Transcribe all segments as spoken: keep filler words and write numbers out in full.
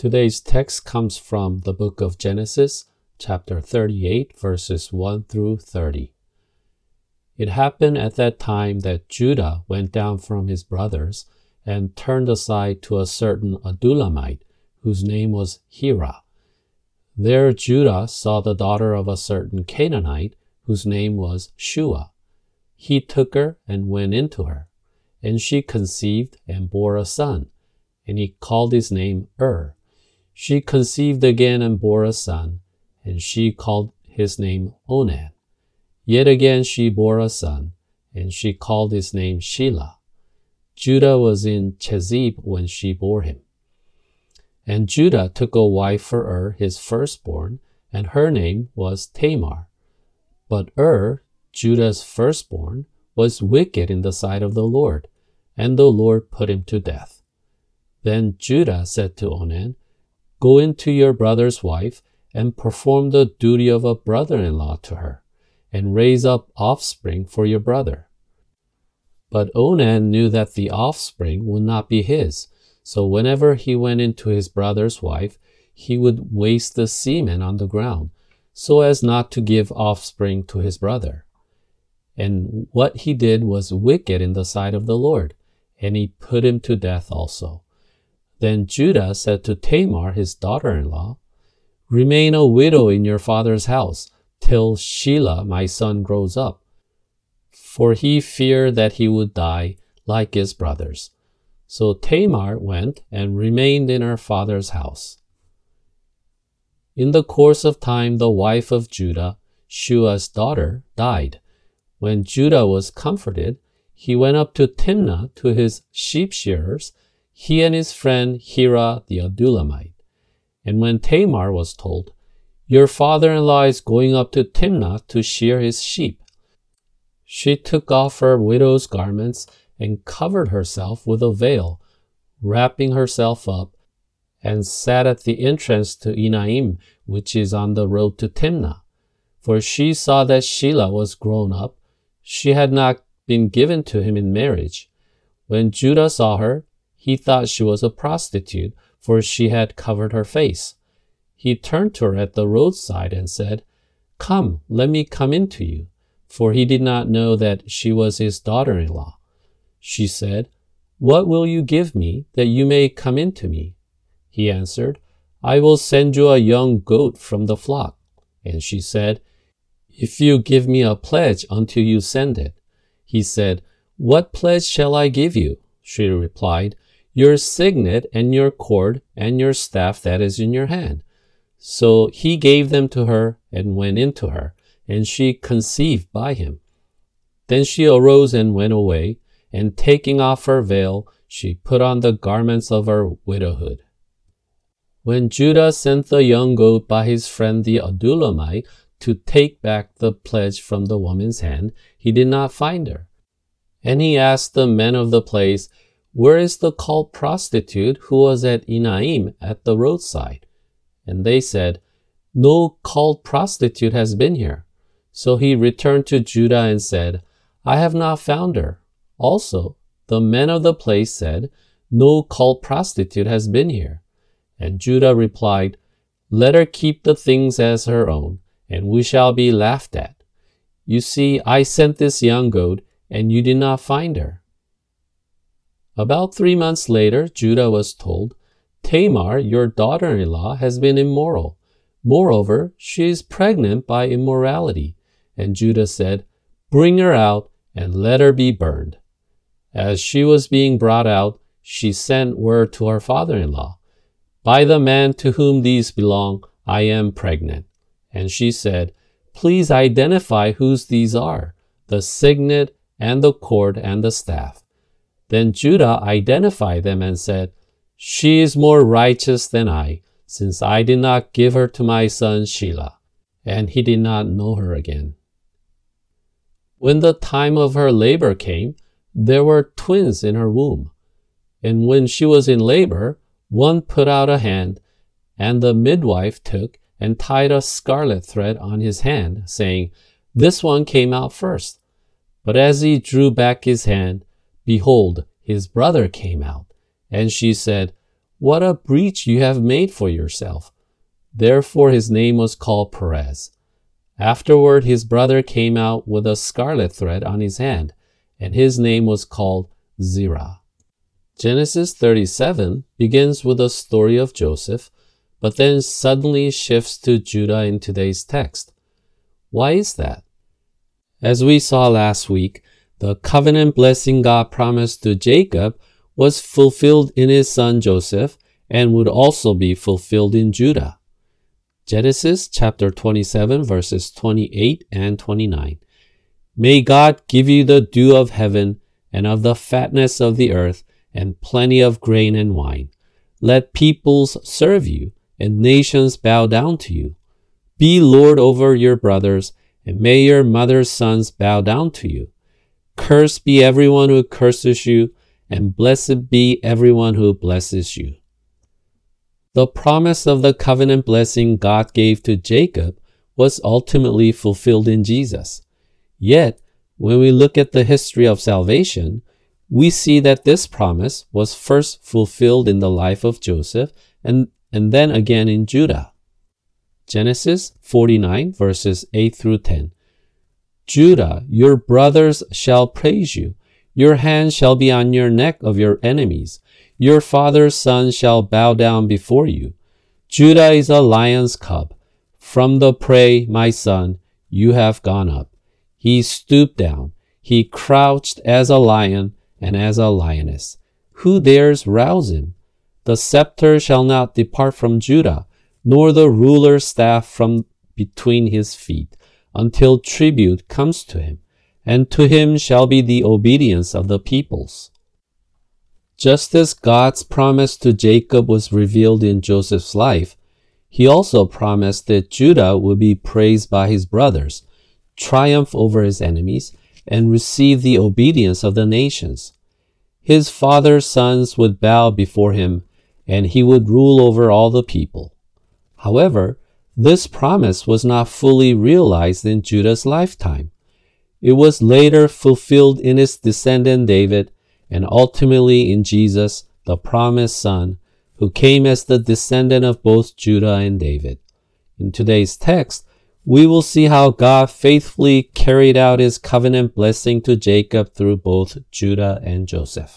Today's text comes from the book of Genesis, chapter thirty-eight, verses one through thirty. It happened at that time that Judah went down from his brothers and turned aside to a certain Adullamite, whose name was Hira. There Judah saw the daughter of a certain Canaanite, whose name was Shua. He took her and went into her, and she conceived and bore a son, and he called his name Er. She conceived again and bore a son, and she called his name Onan. Yet again she bore a son, and she called his name Shelah. Judah was in Chezib when she bore him. And Judah took a wife for Er, his firstborn, and her name was Tamar. But Er, Judah's firstborn, was wicked in the sight of the Lord, and the Lord put him to death. Then Judah said to Onan, "Go into your brother's wife, and perform the duty of a brother-in-law to her, and raise up offspring for your brother." But Onan knew that the offspring would not be his, so whenever he went into his brother's wife, he would waste the semen on the ground, so as not to give offspring to his brother. And what he did was wicked in the sight of the Lord, and he put him to death also. Then Judah said to Tamar, his daughter-in-law, "Remain a widow in your father's house, till Shelah my son grows up." For he feared that he would die like his brothers. So Tamar went and remained in her father's house. In the course of time, the wife of Judah, Shua's daughter, died. When Judah was comforted, he went up to Timnah to his sheep shearers, he and his friend Hira the Adullamite. And when Tamar was told, "Your father-in-law is going up to Timnah to shear his sheep," she took off her widow's garments and covered herself with a veil, wrapping herself up, and sat at the entrance to Enaim, which is on the road to Timnah. For she saw that Shelah was grown up. She had not been given to him in marriage. When Judah saw her, he thought she was a prostitute, for she had covered her face. He turned to her at the roadside and said, "Come, let me come in to you," for he did not know that she was his daughter-in-law. She said, "What will you give me that you may come in to me?" He answered, "I will send you a young goat from the flock." And she said, "If you give me a pledge until you send it." He said, "What pledge shall I give you?" She replied, "Your signet and your cord and your staff that is in your hand." So he gave them to her and went into her, and she conceived by him. Then she arose and went away, and taking off her veil, she put on the garments of her widowhood. When Judah sent the young goat by his friend the Adullamite to take back the pledge from the woman's hand, he did not find her. And he asked the men of the place, "Where is the called prostitute who was at Enaim at the roadside?" And they said, "No called prostitute has been here." So he returned to Judah and said, "I have not found her." Also, the men of the place said, "No called prostitute has been here." And Judah replied, "Let her keep the things as her own, and we shall be laughed at. You see, I sent this young goat, and you did not find her." About three months later, Judah was told, "Tamar, your daughter-in-law, has been immoral. Moreover, she is pregnant by immorality." And Judah said, "Bring her out and let her be burned." As she was being brought out, she sent word to her father-in-law, "By the man to whom these belong, I am pregnant." And she said, "Please identify whose these are, the signet and the cord and the staff." Then Judah identified them and said, "She is more righteous than I, since I did not give her to my son Shelah." And he did not know her again. When the time of her labor came, there were twins in her womb. And when she was in labor, one put out a hand, and the midwife took and tied a scarlet thread on his hand, saying, "This one came out first." But as he drew back his hand, behold, his brother came out. And she said, What a breach you have made for yourself." Therefore his name was called Perez. Afterward his brother came out with a scarlet thread on his hand, and his name was called Zerah. Genesis thirty-seven begins with a story of Joseph, but then suddenly shifts to Judah in today's text. Why is that? As we saw last week, the covenant blessing God promised to Jacob was fulfilled in his son Joseph and would also be fulfilled in Judah. Genesis chapter twenty-seven verses twenty-eight and twenty-nine. "May God give you the dew of heaven and of the fatness of the earth and plenty of grain and wine. Let peoples serve you and nations bow down to you. Be Lord over your brothers, and may your mother's sons bow down to you. Cursed be everyone who curses you, and blessed be everyone who blesses you." The promise of the covenant blessing God gave to Jacob was ultimately fulfilled in Jesus. Yet, when we look at the history of salvation, we see that this promise was first fulfilled in the life of Joseph and, and then again in Judah. Genesis forty-nine verses eight through ten. "Judah, your brothers shall praise you. Your hand shall be on your neck of your enemies. Your father's son shall bow down before you. Judah is a lion's cub. From the prey, my son, you have gone up. He stooped down. He crouched as a lion and as a lioness. Who dares rouse him? The scepter shall not depart from Judah, nor the ruler's staff from between his feet, until tribute comes to him, and to him shall be the obedience of the peoples." Just as God's promise to Jacob was revealed in Joseph's life, he also promised that Judah would be praised by his brothers, triumph over his enemies, and receive the obedience of the nations. His father's sons would bow before him, and he would rule over all the people. However, this promise was not fully realized in Judah's lifetime. It was later fulfilled in his descendant David, and ultimately in Jesus, the promised son, who came as the descendant of both Judah and David. In today's text, we will see how God faithfully carried out his covenant blessing to Jacob through both Judah and Joseph.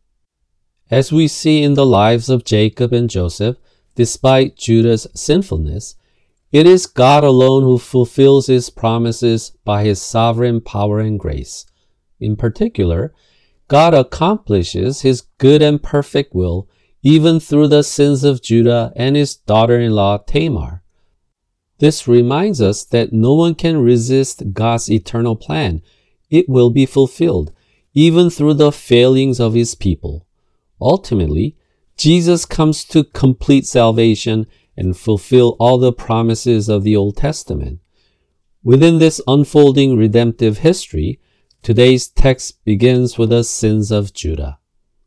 As we see in the lives of Jacob and Joseph, despite Judah's sinfulness, it is God alone who fulfills his promises by his sovereign power and grace. In particular, God accomplishes his good and perfect will even through the sins of Judah and his daughter-in-law Tamar. This reminds us that no one can resist God's eternal plan. It will be fulfilled, even through the failings of his people. Ultimately, Jesus comes to complete salvation and fulfill all the promises of the Old Testament. Within this unfolding redemptive history, today's text begins with the sins of Judah.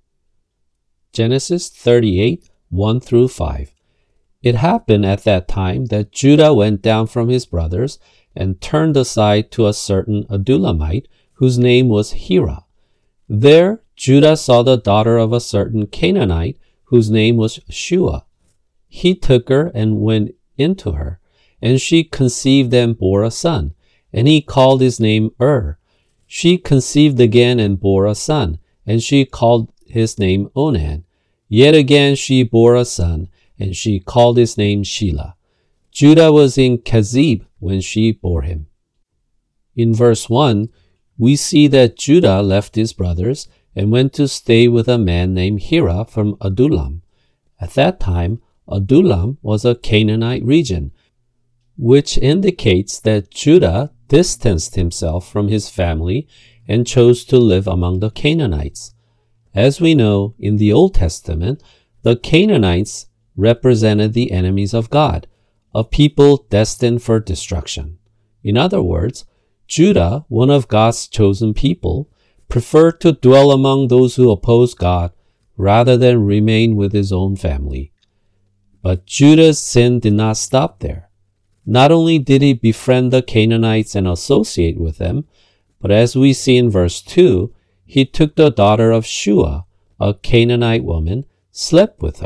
Genesis thirty-eight, one through five. It happened at that time that Judah went down from his brothers and turned aside to a certain Adullamite whose name was Hira. There Judah saw the daughter of a certain Canaanite whose name was Shua. He took her and went into her, and she conceived and bore a son, and he called his name Ur. She conceived again and bore a son, and she called his name Onan. Yet again she bore a son, and she called his name Shelah. Judah was in Kezib when she bore him. In verse one, we see that Judah left his brothers and went to stay with a man named Hira from Adullam. At that time, Adullam was a Canaanite region, which indicates that Judah distanced himself from his family and chose to live among the Canaanites. As we know, in the Old Testament, the Canaanites represented the enemies of God, a people destined for destruction. In other words, Judah, one of God's chosen people, preferred to dwell among those who oppose God rather than remain with his own family. But Judah's sin did not stop there. Not only did he befriend the Canaanites and associate with them, but as we see in verse two, he took the daughter of Shua, a Canaanite woman, slept with her,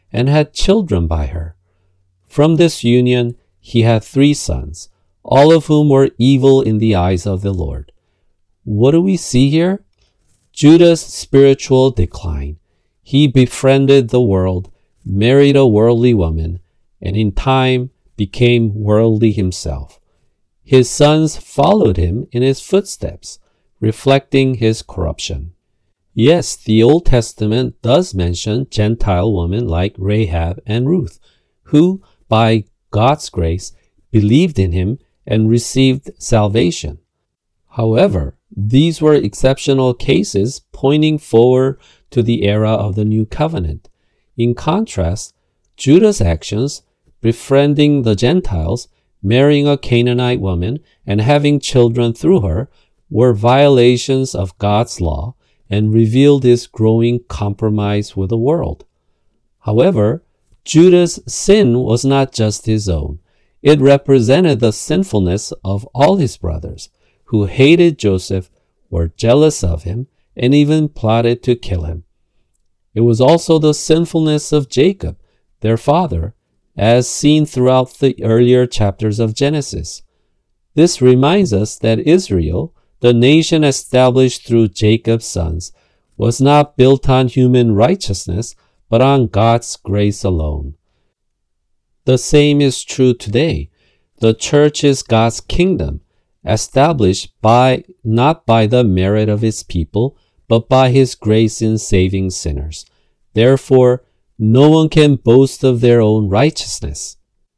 and had children by her. From this union he had three sons, all of whom were evil in the eyes of the Lord. What do we see here? Judah's spiritual decline. He befriended the world, married a worldly woman, and in time became worldly himself. His sons followed him in his footsteps, reflecting his corruption. Yes, the Old Testament does mention Gentile women like Rahab and Ruth, who, by God's grace, believed in him and received salvation. However, these were exceptional cases pointing forward to the era of the New Covenant. In contrast, Judah's actions, befriending the Gentiles, marrying a Canaanite woman, and having children through her, were violations of God's law and revealed his growing compromise with the world. However, Judah's sin was not just his own. It represented the sinfulness of all his brothers, who hated Joseph, were jealous of him, and even plotted to kill him. It was also the sinfulness of Jacob, their father, as seen throughout the earlier chapters of Genesis. This reminds us that Israel, the nation established through Jacob's sons, was not built on human righteousness, but on God's grace alone. The same is true today. The church is God's kingdom, established by not by the merit of its people, but by his grace in saving sinners. Therefore, no one can boast of their own righteousness.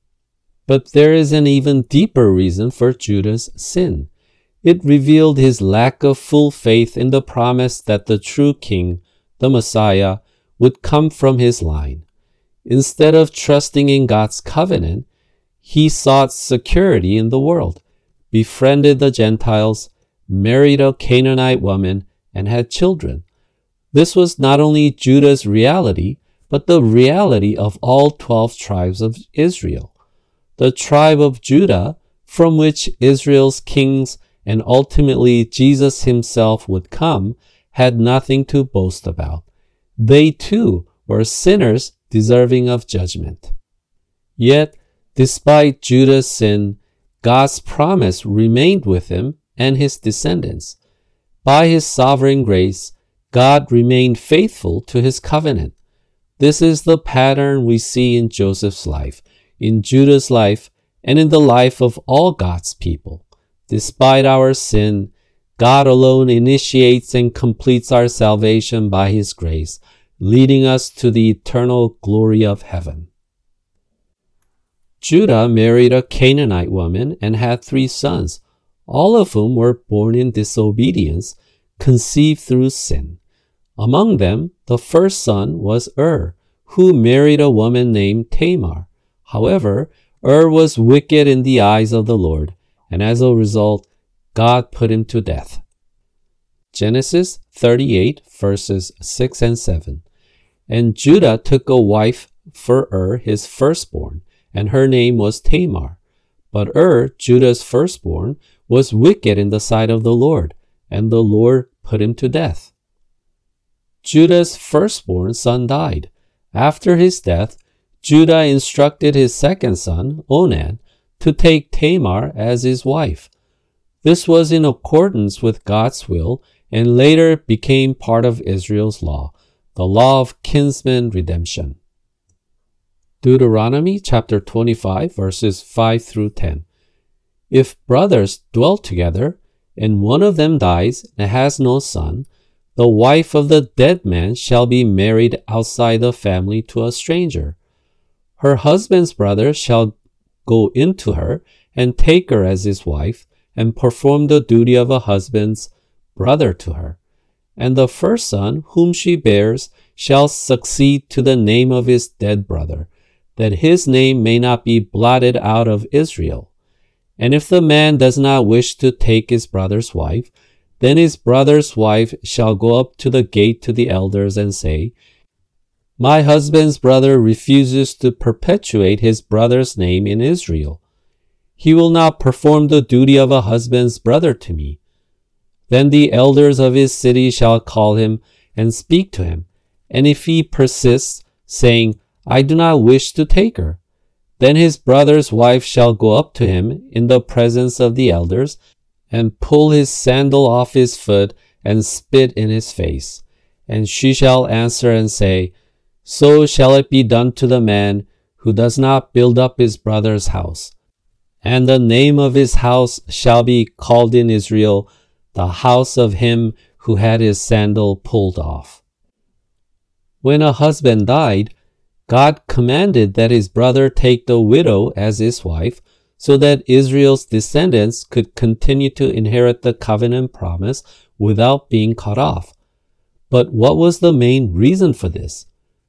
But there is an even deeper reason for Judah's sin. It revealed his lack of full faith in the promise that the true king, the Messiah, would come from his line. Instead of trusting in God's covenant, he sought security in the world, befriended the Gentiles, married a Canaanite woman, and had children. This was not only Judah's reality, but the reality of all twelve tribes of Israel. The tribe of Judah, from which Israel's kings and ultimately Jesus himself would come, had nothing to boast about. They too were sinners deserving of judgment. Yet, despite Judah's sin, God's promise remained with him and his descendants. By his sovereign grace, God remained faithful to his covenant. This is the pattern we see in Joseph's life, in Judah's life, and in the life of all God's people. Despite our sin, God alone initiates and completes our salvation by his grace, leading us to the eternal glory of heaven. Judah married a Canaanite woman and had three sons, all of whom were born in disobedience, conceived through sin. Among them, the first son was Ur, who married a woman named Tamar. However, Ur was wicked in the eyes of the Lord, and as a result, God put him to death. Genesis thirty-eight, verses six and seven. And Judah took a wife for Ur, his firstborn, and her name was Tamar. But Ur, Judah's firstborn, was wicked in the sight of the Lord, and the Lord put him to death. Judah's firstborn son died. After his death, Judah instructed his second son, Onan, to take Tamar as his wife. This was in accordance with God's will and later became part of Israel's law, the law of kinsman redemption. Deuteronomy chapter twenty-five, verses five through ten. If brothers dwell together, and one of them dies and has no son, the wife of the dead man shall be married outside the family to a stranger. Her husband's brother shall go into her and take her as his wife and perform the duty of a husband's brother to her. And the first son whom she bears shall succeed to the name of his dead brother, that his name may not be blotted out of Israel. And if the man does not wish to take his brother's wife, then his brother's wife shall go up to the gate to the elders and say, My husband's brother refuses to perpetuate his brother's name in Israel. He will not perform the duty of a husband's brother to me. Then the elders of his city shall call him and speak to him. And if he persists, saying, I do not wish to take her. Then his brother's wife shall go up to him in the presence of the elders, and pull his sandal off his foot, and spit in his face. And she shall answer and say, So shall it be done to the man who does not build up his brother's house. And the name of his house shall be called in Israel, the house of him who had his sandal pulled off. When a husband died, God commanded that his brother take the widow as his wife, so that Israel's descendants could continue to inherit the covenant promise without being cut off. But what was the main reason for this?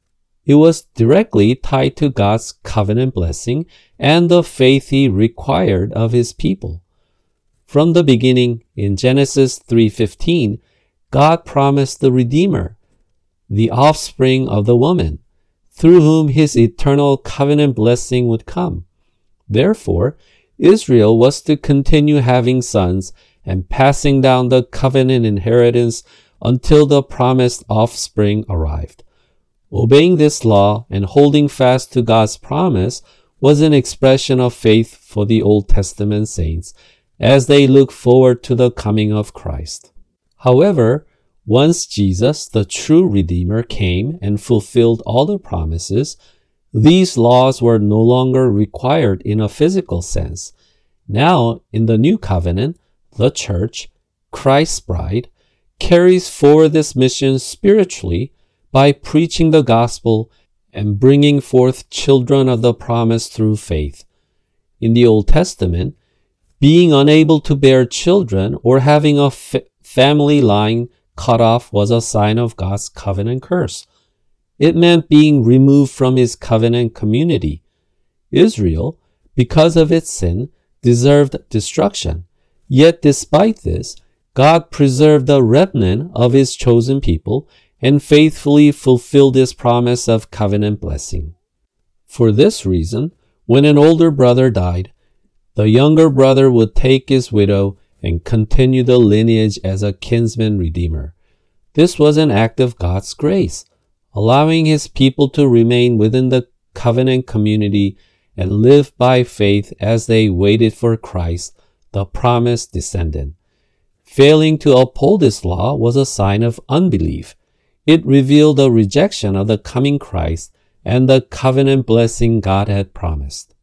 It was directly tied to God's covenant blessing and the faith he required of his people. From the beginning, in Genesis three fifteen, God promised the Redeemer, the offspring of the woman, through whom his eternal covenant blessing would come. Therefore, Israel was to continue having sons and passing down the covenant inheritance until the promised offspring arrived. Obeying this law and holding fast to God's promise was an expression of faith for the Old Testament saints as they look forward to the coming of Christ. However, once Jesus, the true Redeemer, came and fulfilled all the promises, these laws were no longer required in a physical sense. Now, in the new covenant, the church, Christ's bride, carries forward this mission spiritually by preaching the gospel and bringing forth children of the promise through faith. In the Old Testament, being unable to bear children or having a f- family line cut off was a sign of God's covenant curse. It meant being removed from his covenant community. Israel, because of its sin, deserved destruction. Yet despite this, God preserved the remnant of his chosen people and faithfully fulfilled his promise of covenant blessing. For this reason, when an older brother died, the younger brother would take his widow and continue the lineage as a kinsman redeemer. This was an act of God's grace, allowing his people to remain within the covenant community and live by faith as they waited for Christ, the promised descendant. Failing to uphold this law was a sign of unbelief. It revealed a rejection of the coming Christ and the covenant blessing God had promised.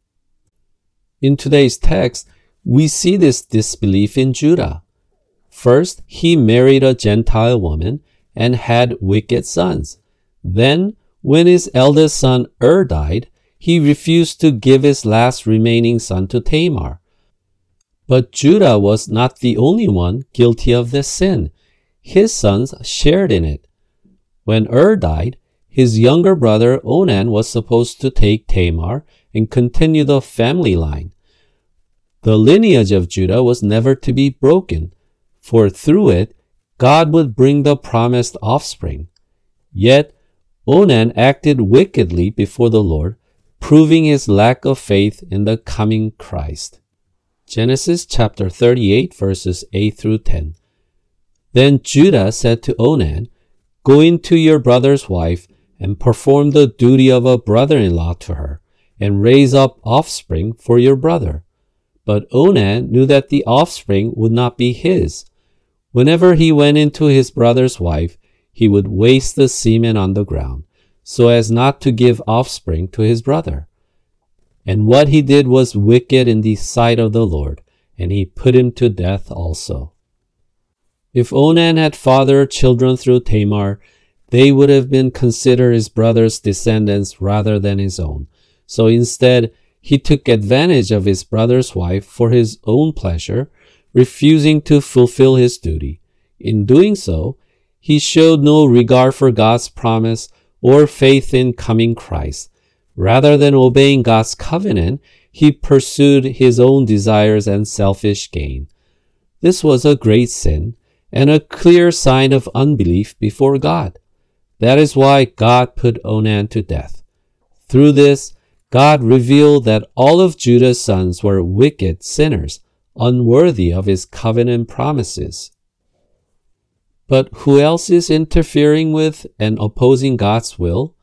In today's text, we see this disbelief in Judah. First, he married a Gentile woman and had wicked sons. Then, when his eldest son Er died, he refused to give his last remaining son to Tamar. But Judah was not the only one guilty of this sin. His sons shared in it. When Er died, his younger brother Onan was supposed to take Tamar and continue the family line. The lineage of Judah was never to be broken, for through it, God would bring the promised offspring. Yet, Onan acted wickedly before the Lord, proving his lack of faith in the coming Christ. Genesis chapter thirty-eight, verses eight through ten. Then Judah said to Onan, Go in to your brother's wife and perform the duty of a brother-in-law to her, and raise up offspring for your brother. But Onan knew that the offspring would not be his. Whenever he went into his brother's wife, he would waste the semen on the ground, so as not to give offspring to his brother. And what he did was wicked in the sight of the Lord, and he put him to death also. If Onan had fathered children through Tamar, they would have been considered his brother's descendants rather than his own. So instead, he took advantage of his brother's wife for his own pleasure, refusing to fulfill his duty. In doing so, he showed no regard for God's promise or faith in coming Christ. Rather than obeying God's covenant, he pursued his own desires and selfish gain. This was a great sin and a clear sign of unbelief before God. That is why God put Onan to death. Through this, God revealed that all of Judah's sons were wicked sinners, unworthy of his covenant promises. But who else is interfering with and opposing God's will?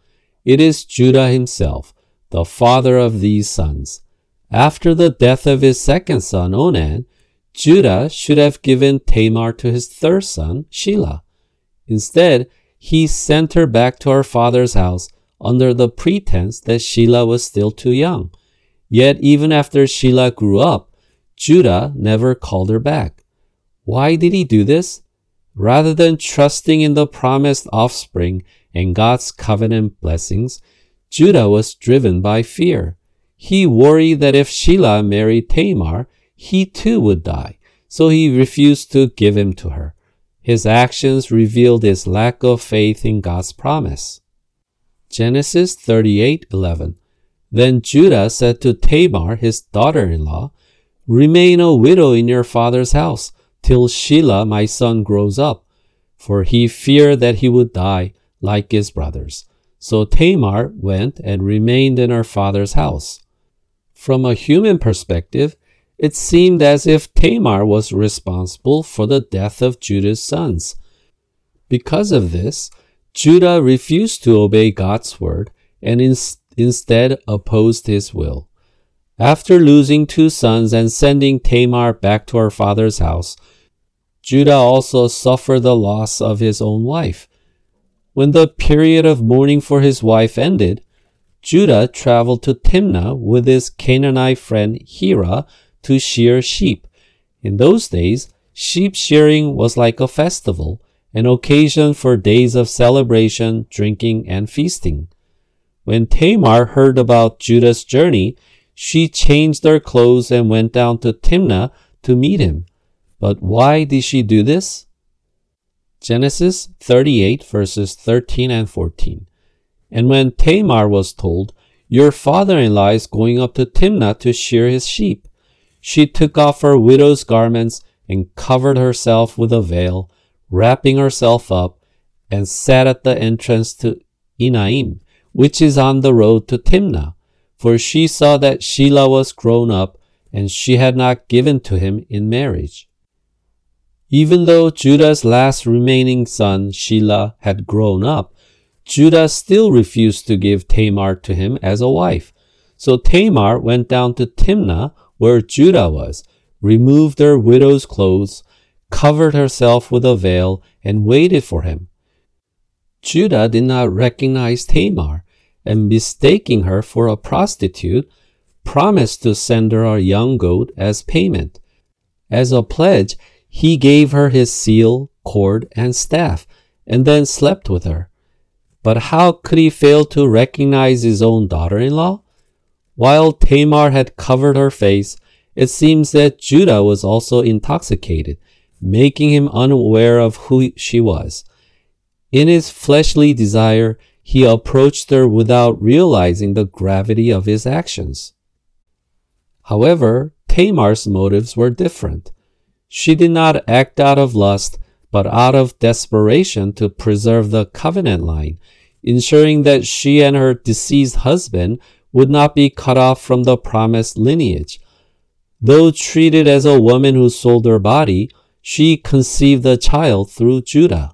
It is Judah himself, the father of these sons. After the death of his second son, Onan, Judah should have given Tamar to his third son, Shelah. Instead, he sent her back to her father's house under the pretense that Shelah was still too young. Yet even after Shelah grew up, Judah never called her back. Why did he do this? Rather than trusting in the promised offspring and God's covenant blessings, Judah was driven by fear. He worried that if Shelah married Tamar, he too would die, so he refused to give him to her. His actions revealed his lack of faith in God's promise. Genesis thirty-eight eleven. Then Judah said to Tamar, his daughter-in-law, "Remain a widow in your father's house till Shelah my son grows up," for he feared that he would die like his brothers. So Tamar went and remained in her father's house. From a human perspective, it seemed as if Tamar was responsible for the death of Judah's sons. Because of this, Judah refused to obey God's word and in- instead opposed his will. After losing two sons and sending Tamar back to her father's house, Judah also suffered the loss of his own wife. When the period of mourning for his wife ended, Judah traveled to Timnah with his Canaanite friend Hira to shear sheep. In those days, sheep shearing was like a festival, an occasion for days of celebration, drinking, and feasting. When Tamar heard about Judah's journey, she changed her clothes and went down to Timnah to meet him. But why did she do this? Genesis thirty-eight verses thirteen and fourteen. And when Tamar was told, "Your father-in-law is going up to Timnah to shear his sheep," she took off her widow's garments and covered herself with a veil, wrapping herself up, and sat at the entrance to Enaim, which is on the road to Timnah, for she saw that Shelah was grown up, and she had not given to him in marriage. Even though Judah's last remaining son, Shelah, had grown up, Judah still refused to give Tamar to him as a wife. So Tamar went down to Timnah, where Judah was, removed her widow's clothes, covered herself with a veil, and waited for him. Judah did not recognize Tamar, and mistaking her for a prostitute, promised to send her a young goat as payment. As a pledge, he gave her his seal, cord, and staff, and then slept with her. But how could he fail to recognize his own daughter-in-law? While Tamar had covered her face, it seems that Judah was also intoxicated, making him unaware of who she was. In his fleshly desire, he approached her without realizing the gravity of his actions. However, Tamar's motives were different. She did not act out of lust, but out of desperation to preserve the covenant line, ensuring that she and her deceased husband would not be cut off from the promised lineage. Though treated as a woman who sold her body, she conceived a child through Judah.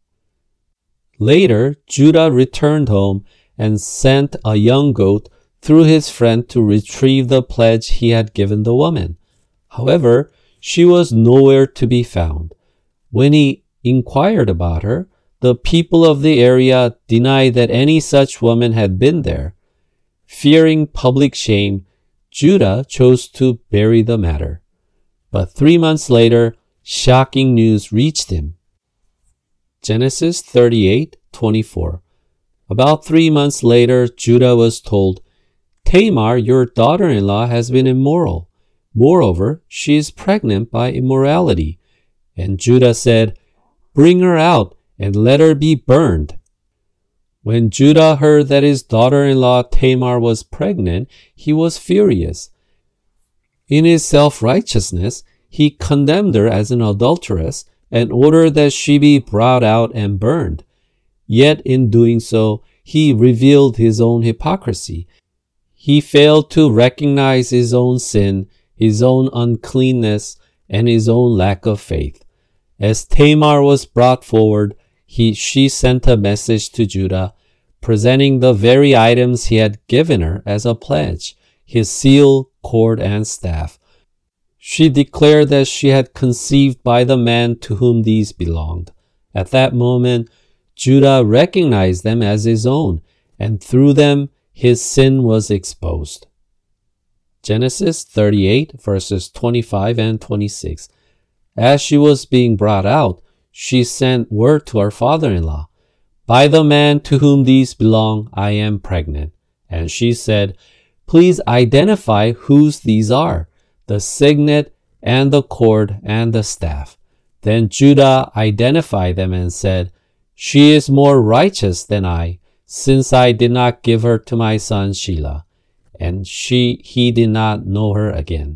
Later, Judah returned home and sent a young goat through his friend to retrieve the pledge he had given the woman. However, she was nowhere to be found. When he inquired about her, the people of the area denied that any such woman had been there. Fearing public shame, Judah chose to bury the matter. But three months later, shocking news reached him. Genesis thirty-eight twenty-four. About three months later, Judah was told, "Tamar, your daughter-in-law, has been immoral. Moreover, she is pregnant by immorality." And Judah said, "Bring her out and let her be burned." When Judah heard that his daughter-in-law Tamar was pregnant, he was furious. In his self-righteousness, he condemned her as an adulteress and ordered that she be brought out and burned. Yet in doing so, he revealed his own hypocrisy. He failed to recognize his own sin, his own uncleanness, and his own lack of faith. As Tamar was brought forward, he, she sent a message to Judah, presenting the very items he had given her as a pledge, his seal, cord, and staff. She declared that she had conceived by the man to whom these belonged. At that moment, Judah recognized them as his own, and through them his sin was exposed. Genesis thirty-eight, verses twenty-five and twenty-six. As she was being brought out, she sent word to her father-in-law, "By the man to whom these belong, I am pregnant." And she said, "Please identify whose these are, the signet and the cord and the staff." Then Judah identified them and said, "She is more righteous than I, since I did not give her to my son Shelah." And she, he did not know her again.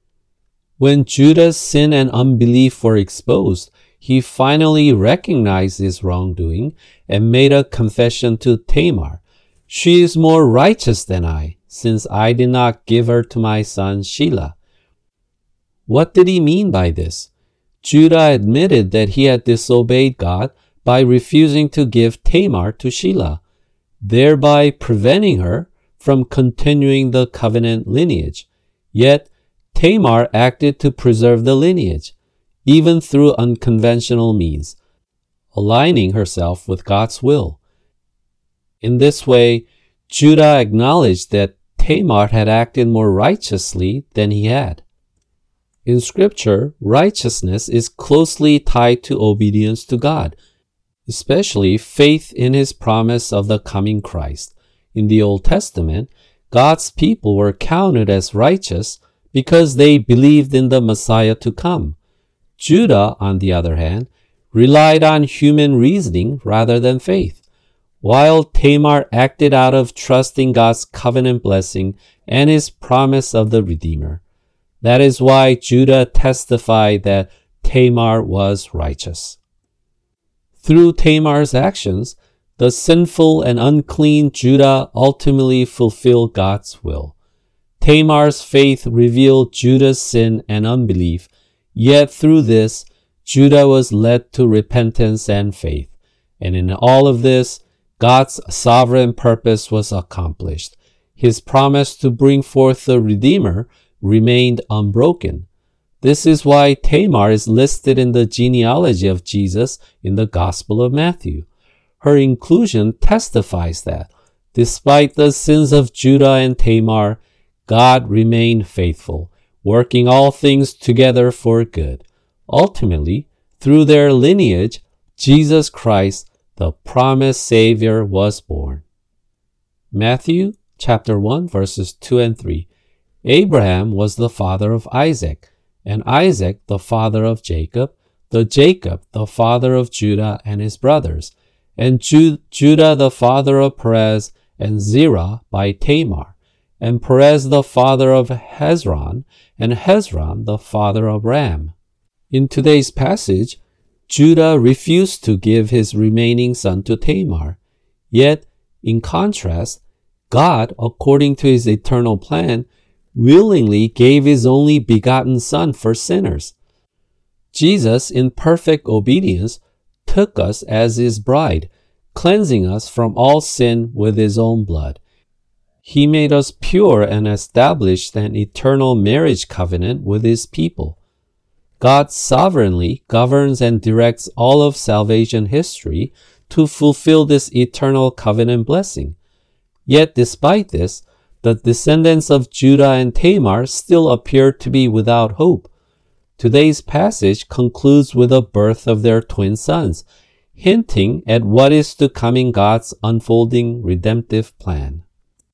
When Judah's sin and unbelief were exposed, he finally recognized his wrongdoing and made a confession to Tamar. "She is more righteous than I, since I did not give her to my son Shelah." What did he mean by this? Judah admitted that he had disobeyed God by refusing to give Tamar to Shelah, thereby preventing her from continuing the covenant lineage. Yet, Tamar acted to preserve the lineage, even through unconventional means, aligning herself with God's will. In this way, Judah acknowledged that Tamar had acted more righteously than he had. In Scripture, righteousness is closely tied to obedience to God, especially faith in His promise of the coming Christ. In the Old Testament, God's people were counted as righteous because they believed in the Messiah to come. Judah, on the other hand, relied on human reasoning rather than faith, while Tamar acted out of trust in God's covenant blessing and His promise of the Redeemer. That is why Judah testified that Tamar was righteous. Through Tamar's actions, the sinful and unclean Judah ultimately fulfilled God's will. Tamar's faith revealed Judah's sin and unbelief, yet through this, Judah was led to repentance and faith. And in all of this, God's sovereign purpose was accomplished. His promise to bring forth the Redeemer remained unbroken. This is why Tamar is listed in the genealogy of Jesus in the Gospel of Matthew. Her inclusion testifies that, despite the sins of Judah and Tamar, God remained faithful, working all things together for good. Ultimately, through their lineage, Jesus Christ, the promised Savior, was born. Matthew chapter one, verses two and three. Abraham was the father of Isaac, and Isaac the father of Jacob, the Jacob the father of Judah and his brothers, and Ju- Judah the father of Perez and Zerah by Tamar, and Perez the father of Hezron, and Hezron the father of Ram. In today's passage, Judah refused to give his remaining son to Tamar. Yet, in contrast, God, according to His eternal plan, willingly gave His only begotten Son for sinners. Jesus, in perfect obedience, took us as His bride, cleansing us from all sin with His own blood. He made us pure and established an eternal marriage covenant with His people. God sovereignly governs and directs all of salvation history to fulfill this eternal covenant blessing. Yet despite this, the descendants of Judah and Tamar still appear to be without hope. Today's passage concludes with the birth of their twin sons, hinting at what is to come in God's unfolding redemptive plan.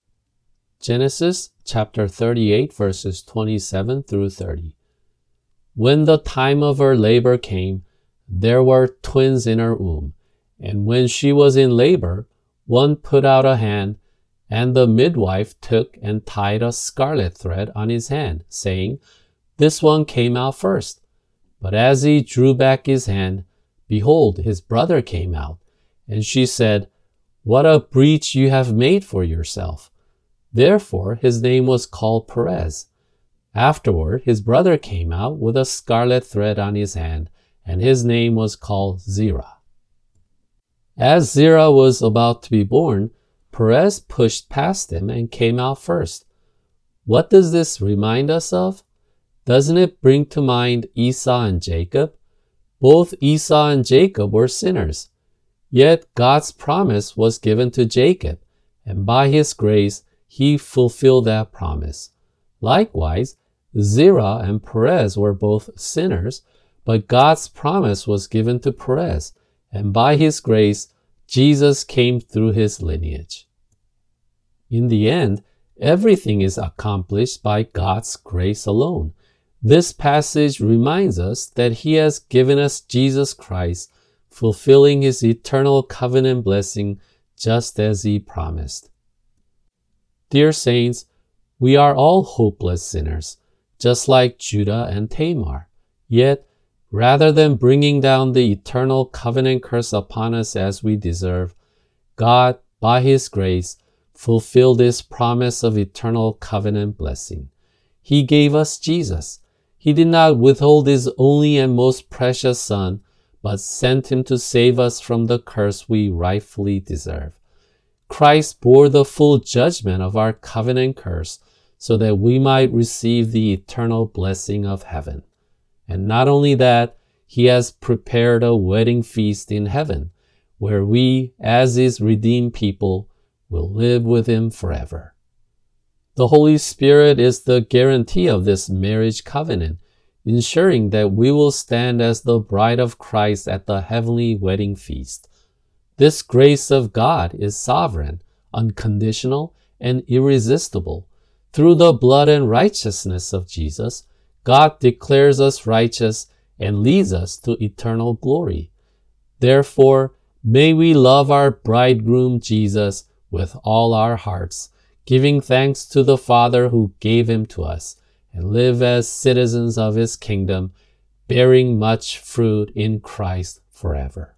Genesis chapter thirty-eight, verses twenty-seven through thirty. When the time of her labor came, there were twins in her womb, and when she was in labor, one put out a hand, and the midwife took and tied a scarlet thread on his hand, saying, "This one came out first." But as he drew back his hand, behold, his brother came out. And she said, "What a breach you have made for yourself." Therefore his name was called Perez. Afterward his brother came out with a scarlet thread on his hand, and his name was called Zerah. As Zerah was about to be born, Perez pushed past him and came out first. What does this remind us of? Doesn't it bring to mind Esau and Jacob? Both Esau and Jacob were sinners. Yet God's promise was given to Jacob, and by his grace, he fulfilled that promise. Likewise, Zerah and Perez were both sinners, but God's promise was given to Perez, and by his grace, Jesus came through his lineage. In the end, everything is accomplished by God's grace alone. This passage reminds us that he has given us Jesus Christ, fulfilling his eternal covenant blessing just as he promised. Dear saints, we are all hopeless sinners, just like Judah and Tamar. Yet, rather than bringing down the eternal covenant curse upon us as we deserve, God, by his grace, fulfilled his promise of eternal covenant blessing. He gave us Jesus. He did not withhold his only and most precious Son, but sent him to save us from the curse we rightfully deserve. Christ bore the full judgment of our covenant curse so that we might receive the eternal blessing of heaven. And not only that, he has prepared a wedding feast in heaven, where we, as his redeemed people, will live with him forever. The Holy Spirit is the guarantee of this marriage covenant, ensuring that we will stand as the bride of Christ at the heavenly wedding feast. This grace of God is sovereign, unconditional, and irresistible. Through the blood and righteousness of Jesus, God declares us righteous and leads us to eternal glory. Therefore, may we love our bridegroom Jesus with all our hearts, giving thanks to the Father who gave him to us, and live as citizens of his kingdom, bearing much fruit in Christ forever.